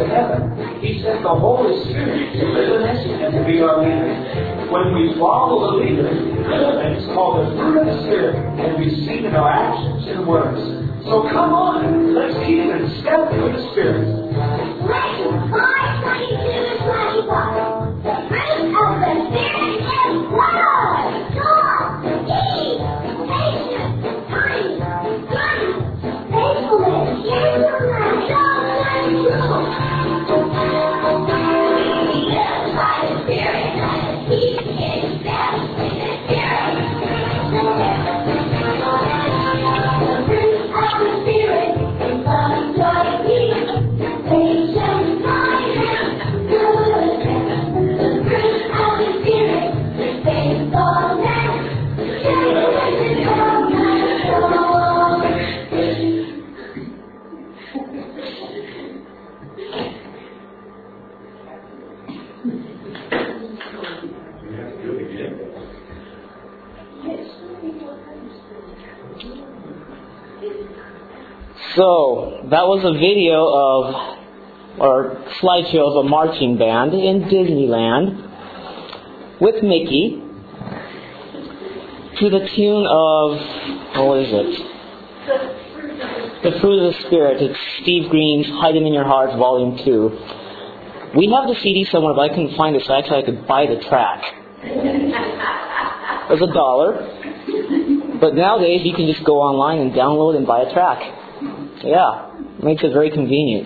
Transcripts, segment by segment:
to heaven, He sent the Holy Spirit to live in us and to be our leader. When we follow the leader, it's called the fruit of the Spirit, and we see it in our actions and words. So come on, let's keep in step with the Spirit. Galatians 5:22-25. The fruit of the Spirit is love, joy, peace, patience, kindness, goodness, faithfulness, gentleness, self-control. Live by the Spirit, keep in step with the Spirit. The fruit of the Spirit is love, joy, peace, patience, kindness, goodness. The fruit of the Spirit is faithfulness, gentleness, and self-control. So, that was a video of, or slideshow of a marching band in Disneyland with Mickey to the tune of, what is it? The Fruit of the Spirit. It's Steve Green's Hide Them in Your Heart, Volume 2. We have the CD somewhere, but I couldn't find it, so actually I could buy the track. It was $1. But nowadays you can just go online and download and buy a track. Yeah, makes it very convenient.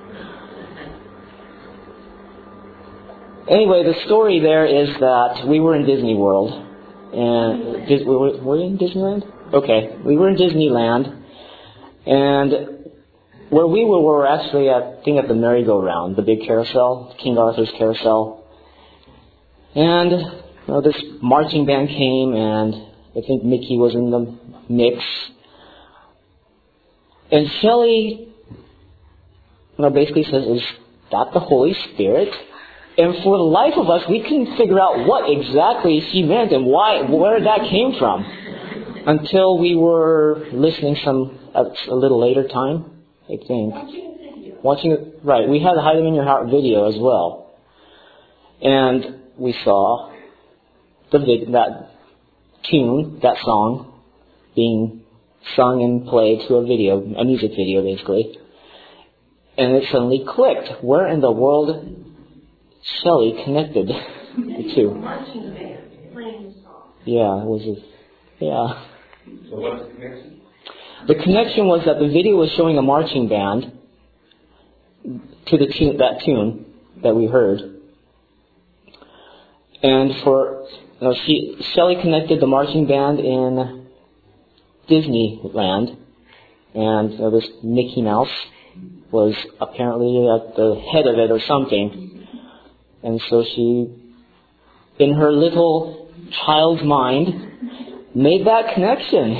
Anyway, the story there is that we were in Disney World. And were we in Disneyland? Okay, we were in Disneyland. And where we were actually at the merry-go-round, the big carousel, King Arthur's carousel. And this marching band came, and I think Mickey was in the mix. And Shelley, basically says, is that the Holy Spirit? And for the life of us, we couldn't figure out what exactly she meant and where that came from, until we were listening at a little later time, I think. Watching it, right. We had the Hide Them in Your Heart video as well. And we saw that tune, that song, being sung and played to a music video basically. And it suddenly clicked. Where in the world Shelley connected the two? Marching band playing the song. Yeah, it was yeah. So what's the connection? The connection was that the video was showing a marching band to the that tune that we heard. And Shelley connected the marching band in Disneyland, and this Mickey Mouse was apparently at the head of it or something. And so she, in her little child's mind, made that connection.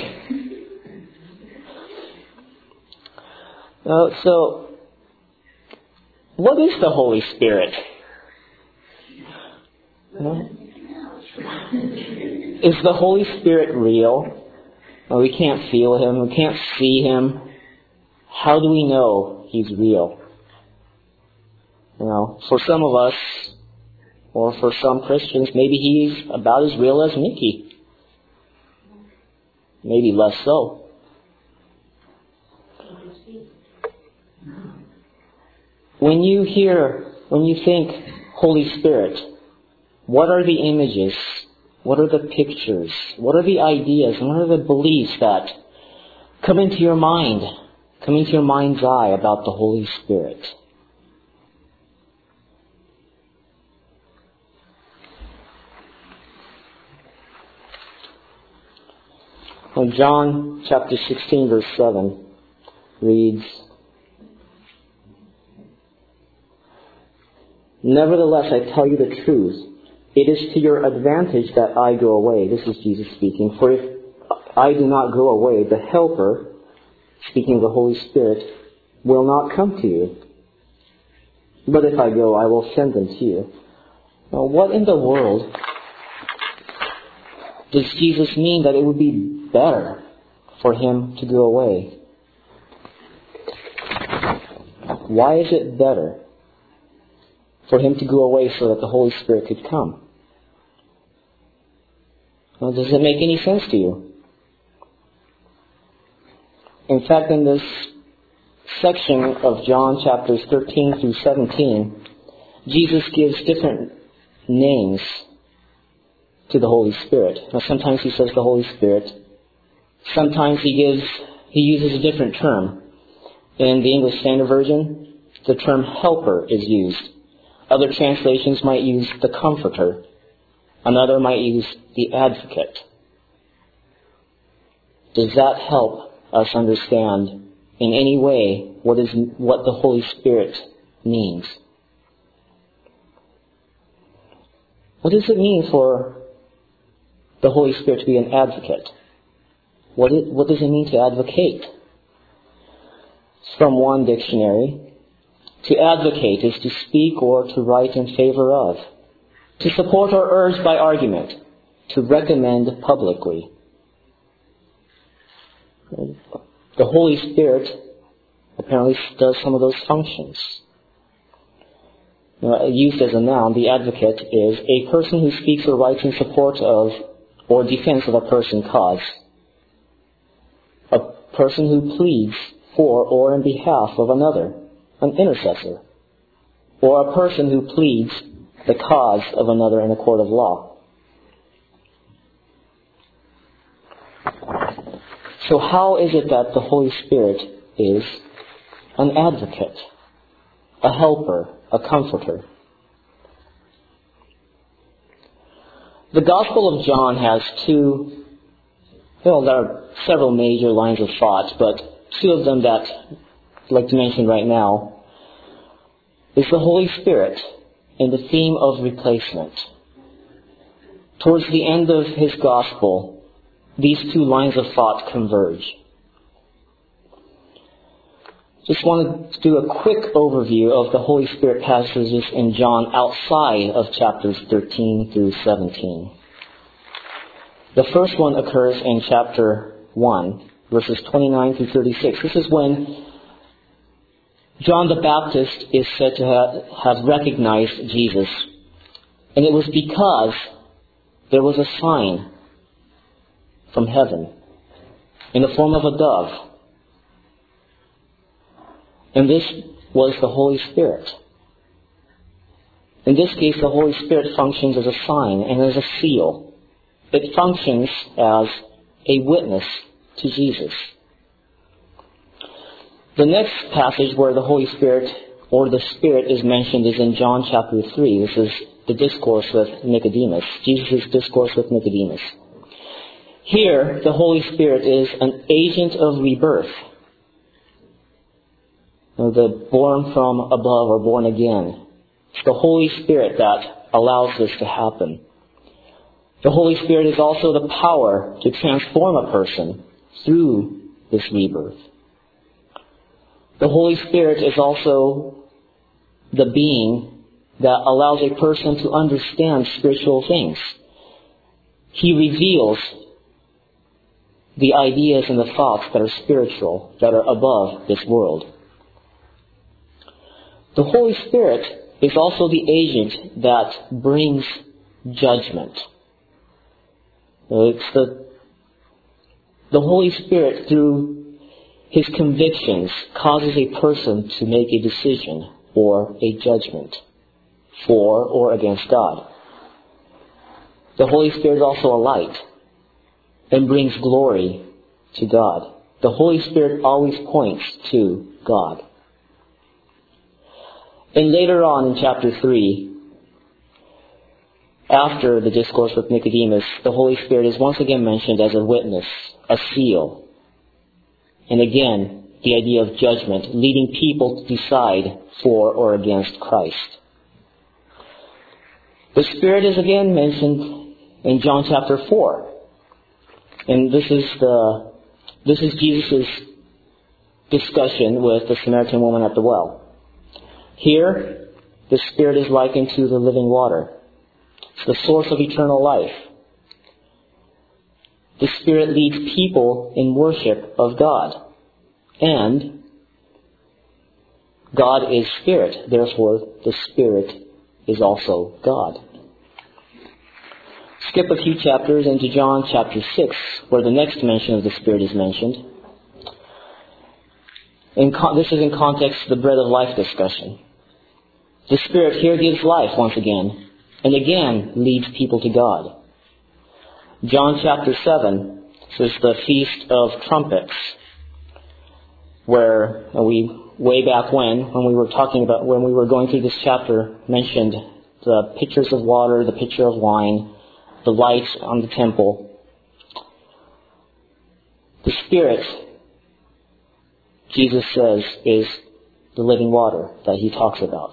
So, what is the Holy Spirit? Is the Holy Spirit real? Well, we can't feel Him. We can't see Him. How do we know He's real? For some of us, or for some Christians, maybe He's about as real as Mickey. Maybe less so. When you think Holy Spirit, what are the images? What are the pictures? What are the ideas? And what are the beliefs that come into your mind, come into your mind's eye about the Holy Spirit? Well, John chapter 16 verse 7 reads, "Nevertheless, I tell you the truth. It is to your advantage that I go away." This is Jesus speaking. "For if I do not go away, the Helper," speaking of the Holy Spirit, "will not come to you. But if I go, I will send them to you." Now, what in the world does Jesus mean that it would be better for Him to go away? Why is it better? for him to go away so that the Holy Spirit could come. Now, does it make any sense to you? In fact, in this section of John chapters 13 through 17, Jesus gives different names to the Holy Spirit. Now, sometimes he says the Holy Spirit. Sometimes he uses a different term. In the English Standard Version, the term helper is used. Other translations might use the comforter. Another might use the advocate. Does that help us understand in any way what the Holy Spirit means? What does it mean for the Holy Spirit to be an advocate? What does it mean to advocate? From one dictionary, to advocate is to speak or to write in favor of, to support or urge by argument, to recommend publicly. The Holy Spirit apparently does some of those functions. Used as a noun, the advocate is a person who speaks or writes in support of or defense of a person's cause. A person who pleads for or in behalf of another, an intercessor. Or a person who pleads the cause of another in a court of law. So how is it that the Holy Spirit is an advocate, a helper, a comforter? The Gospel of John has there are several major lines of thought, but two of them that I'd like to mention right now is the Holy Spirit and the theme of replacement. Towards the end of his Gospel, these two lines of thought converge. Just wanted to do a quick overview of the Holy Spirit passages in John outside of chapters 13 through 17. The first one occurs in chapter 1, verses 29 through 36. This is when John the Baptist is said to have recognized Jesus. And it was because there was a sign from heaven in the form of a dove. And this was the Holy Spirit. In this case, the Holy Spirit functions as a sign and as a seal. It functions as a witness to Jesus. The next passage where the Holy Spirit or the Spirit is mentioned is in John chapter 3. This is the discourse with Nicodemus, Jesus' discourse with Nicodemus. Here, the Holy Spirit is an agent of rebirth. The born from above or born again. It's the Holy Spirit that allows this to happen. The Holy Spirit is also the power to transform a person through this rebirth. The Holy Spirit is also the being that allows a person to understand spiritual things. He reveals the ideas and the thoughts that are spiritual, that are above this world. The Holy Spirit is also the agent that brings judgment. It's the Holy Spirit, through his convictions, causes a person to make a decision or a judgment for or against God. The Holy Spirit is also a light and brings glory to God. The Holy Spirit always points to God. And later on in chapter 3, after the discourse with Nicodemus, the Holy Spirit is once again mentioned as a witness, a seal. And again, the idea of judgment, leading people to decide for or against Christ. The Spirit is again mentioned in John chapter 4. And this is Jesus' discussion with the Samaritan woman at the well. Here, the Spirit is likened to the living water. It's the source of eternal life. The Spirit leads people in worship of God. And God is Spirit. Therefore, the Spirit is also God. Skip a few chapters into John chapter 6, where the next mention of the Spirit is mentioned. This is in context of the bread of life discussion. The Spirit here gives life once again, and again leads people to God. John chapter 7 is the Feast of Trumpets, where way back when we were going through this chapter, mentioned the pitchers of water, the pitcher of wine, the lights on the temple. The Spirit, Jesus says, is the living water that he talks about.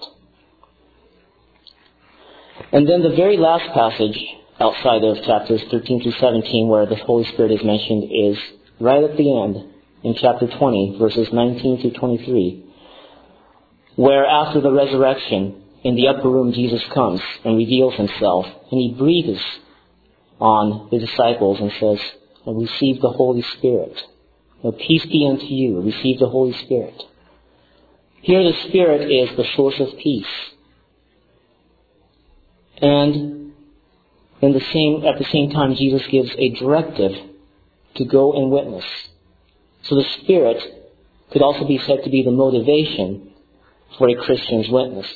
And then the very last passage outside of chapters 13 through 17 where the Holy Spirit is mentioned is right at the end in chapter 20, verses 19 through 23, where after the resurrection, in the upper room, Jesus comes and reveals himself, and he breathes on the disciples and says, receive the Holy Spirit. Peace be unto you. Receive the Holy Spirit. Here the Spirit is the source of peace. And at the same time, Jesus gives a directive to go and witness. So the Spirit could also be said to be the motivation for a Christian's witness.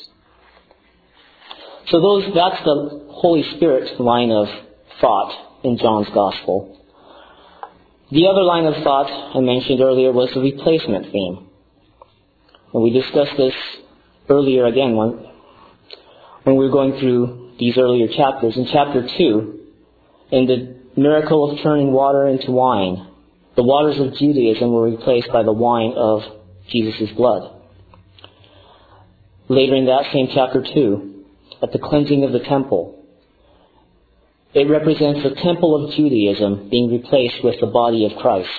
So that's the Holy Spirit line of thought in John's Gospel. The other line of thought I mentioned earlier was the replacement theme. And we discussed this earlier again when we were going through these earlier chapters. In chapter 2, in the miracle of turning water into wine, the waters of Judaism were replaced by the wine of Jesus' blood. Later in that same chapter 2, at the cleansing of the temple, it represents the temple of Judaism being replaced with the body of Christ.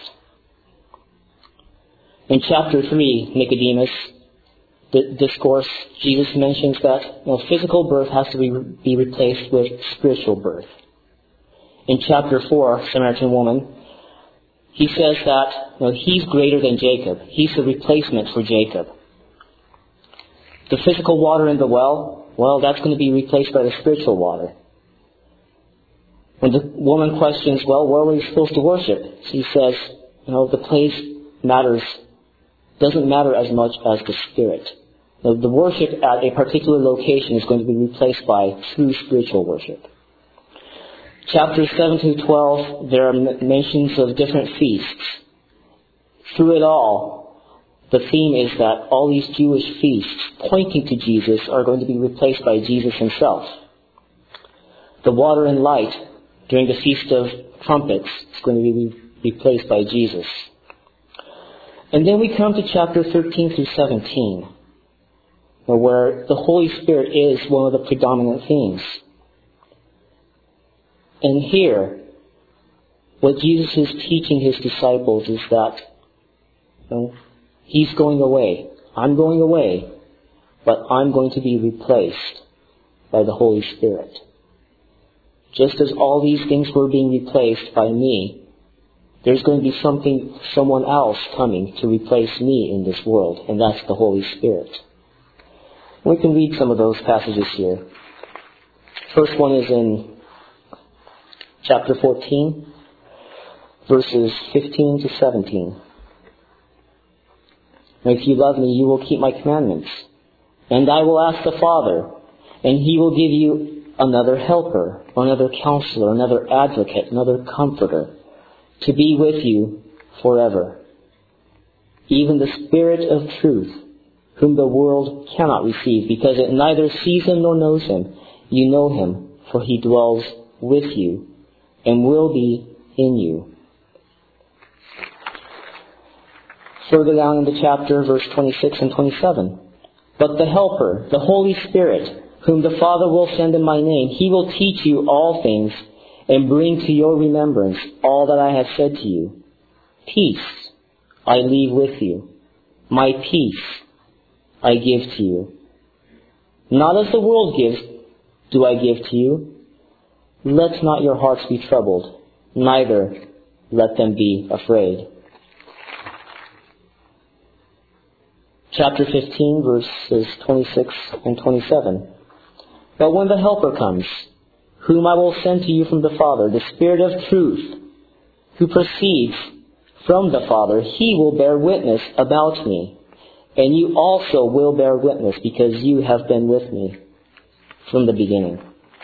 In chapter 3, Nicodemus, the discourse, Jesus mentions that physical birth has to be replaced with spiritual birth. In chapter 4, Samaritan woman, he says that he's greater than Jacob. He's the replacement for Jacob. The physical water in the well, that's going to be replaced by the spiritual water. When the woman questions, where were we supposed to worship? She says, the place doesn't matter as much as the Spirit. The worship at a particular location is going to be replaced by true spiritual worship. Chapters 7 through 12, there are mentions of different feasts. Through it all, the theme is that all these Jewish feasts pointing to Jesus are going to be replaced by Jesus himself. The water and light during the Feast of Trumpets is going to be replaced by Jesus. And then we come to chapter 13 through 17, where the Holy Spirit is one of the predominant themes. And here, what Jesus is teaching his disciples is that he's going away. I'm going away, but I'm going to be replaced by the Holy Spirit. Just as all these things were being replaced by me, there's going to be someone else coming to replace me in this world, and that's the Holy Spirit. We can read some of those passages here. First one is in chapter 14, verses 15 to 17. If you love me, you will keep my commandments. And I will ask the Father, and he will give you another helper, another counselor, another advocate, another comforter, to be with you forever. Even the Spirit of truth, whom the world cannot receive, because it neither sees him nor knows him. You know him, for he dwells with you and will be in you. Further down in the chapter, verse 26 and 27. But the Helper, the Holy Spirit, whom the Father will send in my name, he will teach you all things and bring to your remembrance all that I have said to you. Peace I leave with you. My peace I give to you. Not as the world gives, do I give to you. Let not your hearts be troubled, neither let them be afraid. Chapter 15, verses 26 and 27. But when the Helper comes, whom I will send to you from the Father, the Spirit of truth, who proceeds from the Father, He will bear witness about me. And you also will bear witness, because you have been with me from the beginning.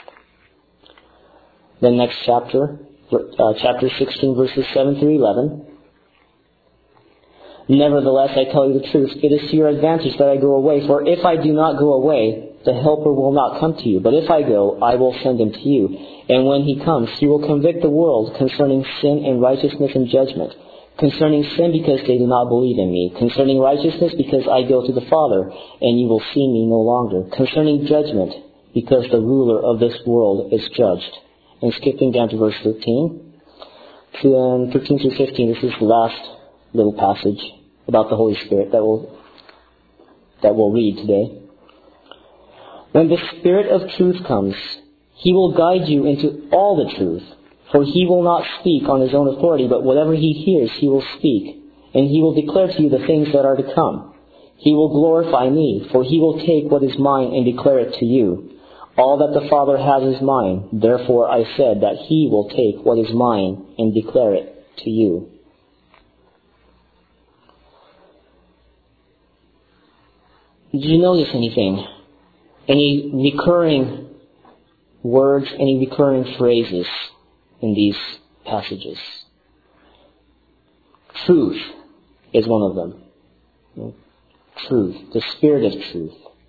The next chapter, chapter 16, verses 7 through 11. Nevertheless, I tell you the truth, it is to your advantage that I go away. For if I do not go away, the Helper will not come to you. But if I go, I will send him to you. And when he comes, he will convict the world concerning sin and righteousness and judgment. Concerning sin, because they do not believe in me. Concerning righteousness, because I go to the Father, and you will see me no longer. Concerning judgment, because the ruler of this world is judged. And skipping down to verse 13. 13 through 15, this is the last little passage about the Holy Spirit that we'll read today. When the Spirit of truth comes, He will guide you into all the truth. For He will not speak on His own authority, but whatever He hears, He will speak. And He will declare to you the things that are to come. He will glorify me, for He will take what is mine and declare it to you. All that the Father has is mine. Therefore I said that He will take what is mine and declare it to you. Did you notice anything? Any recurring words, any recurring phrases in these passages? Truth is one of them. Truth, the Spirit of truth.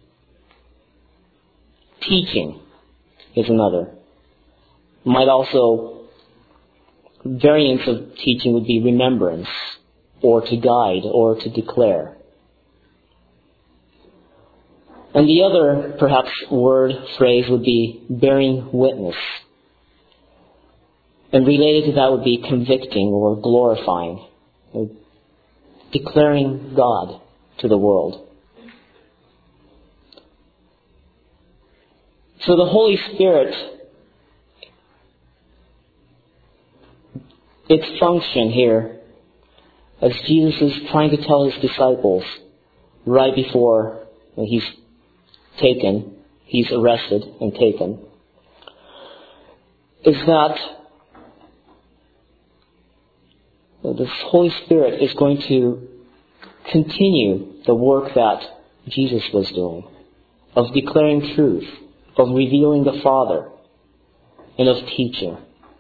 Teaching is another. Might also, variants of teaching would be remembrance, or to guide, or to declare. And the other, perhaps, word, phrase would be bearing witness. And related to that would be convicting or glorifying, or declaring God to the world. So the Holy Spirit, its function here, as Jesus is trying to tell His disciples right before He's arrested and taken, is that the Holy Spirit is going to continue the work that Jesus was doing, of declaring truth, of revealing the Father, and of teaching.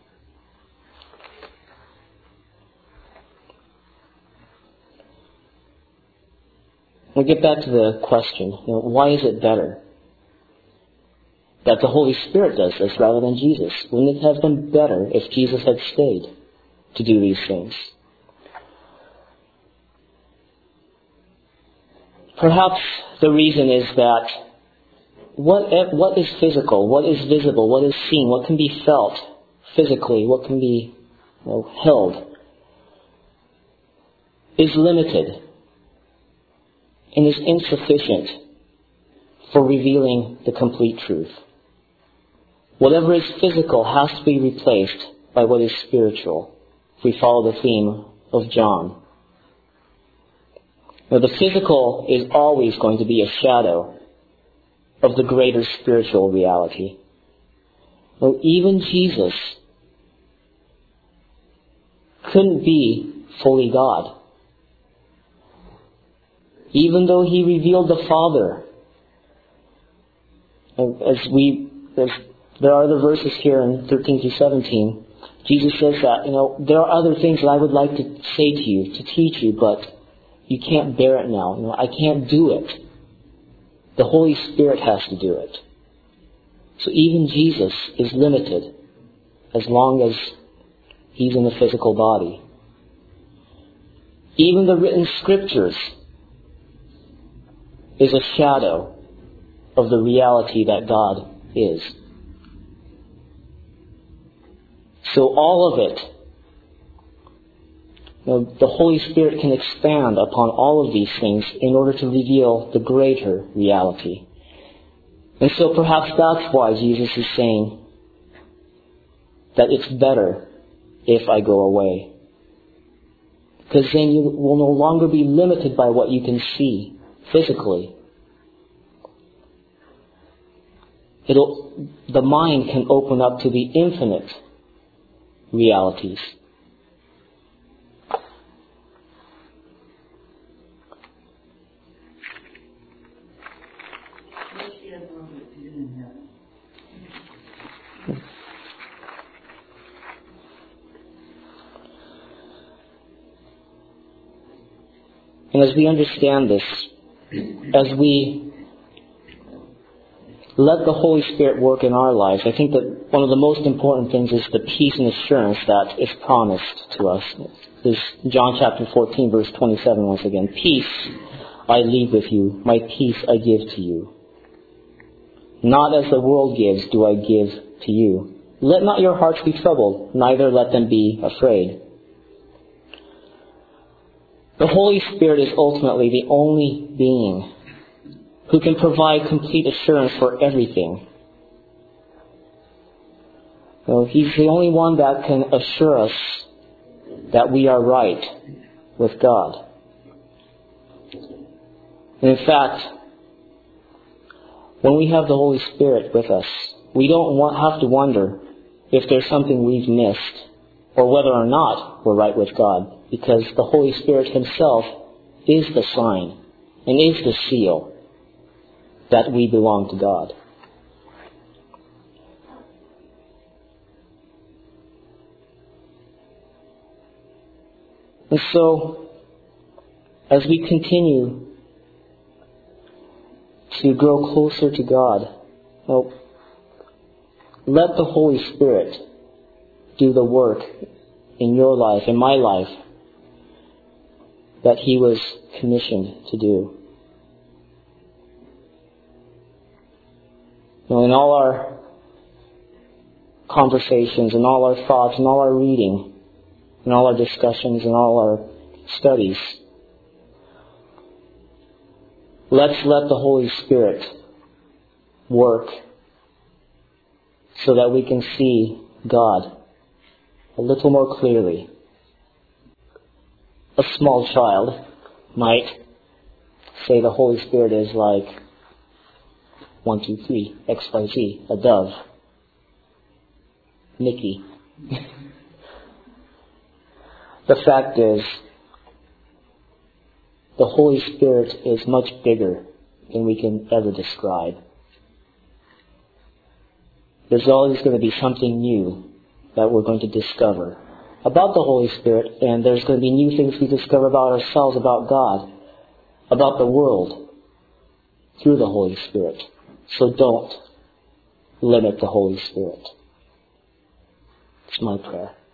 We'll get back to the question, why is it better that the Holy Spirit does this rather than Jesus? Wouldn't it have been better if Jesus had stayed to do these things? Perhaps the reason is that what is physical, what is visible, what is seen, what can be felt physically, what can be held, is limited and is insufficient for revealing the complete truth. Whatever is physical has to be replaced by what is spiritual, if we follow the theme of John. Now, the physical is always going to be a shadow of the greater spiritual reality. Well, even Jesus couldn't be fully God. Even though He revealed the Father, as there are other verses here in 13 to 17, Jesus says that, there are other things that I would like to say to you, to teach you, but you can't bear it now. I can't do it. The Holy Spirit has to do it. So even Jesus is limited as long as He's in the physical body. Even the written Scriptures is a shadow of the reality that God is. So all of it, the Holy Spirit can expand upon all of these things in order to reveal the greater reality. And so perhaps that's why Jesus is saying that it's better if I go away. Because then you will no longer be limited by what you can see physically. the mind can open up to the infinite realities. And as we understand this, as we let the Holy Spirit work in our lives, I think that one of the most important things is the peace and assurance that is promised to us. This is John chapter 14, verse 27 once again. Peace I leave with you, my peace I give to you. Not as the world gives do I give to you. Let not your hearts be troubled, neither let them be afraid. The Holy Spirit is ultimately the only being who can provide complete assurance for everything. He's the only one that can assure us that we are right with God. And in fact, when we have the Holy Spirit with us, we don't have to wonder if there's something we've missed or whether or not we're right with God, because the Holy Spirit Himself is the sign and is the seal that we belong to God. And so, as we continue to grow closer to God, let the Holy Spirit do the work in your life, in my life, that He was commissioned to do. In all our conversations, and all our thoughts, and all our reading, and all our discussions, and all our studies, let's let the Holy Spirit work so that we can see God a little more clearly. A small child might say the Holy Spirit is like 1, 2, 3, X, Y, Z, a dove, Mickey. The fact is, the Holy Spirit is much bigger than we can ever describe. There's always going to be something new that we're going to discover about the Holy Spirit, and there's going to be new things we discover about ourselves, about God, about the world, through the Holy Spirit. So don't limit the Holy Spirit. It's my prayer.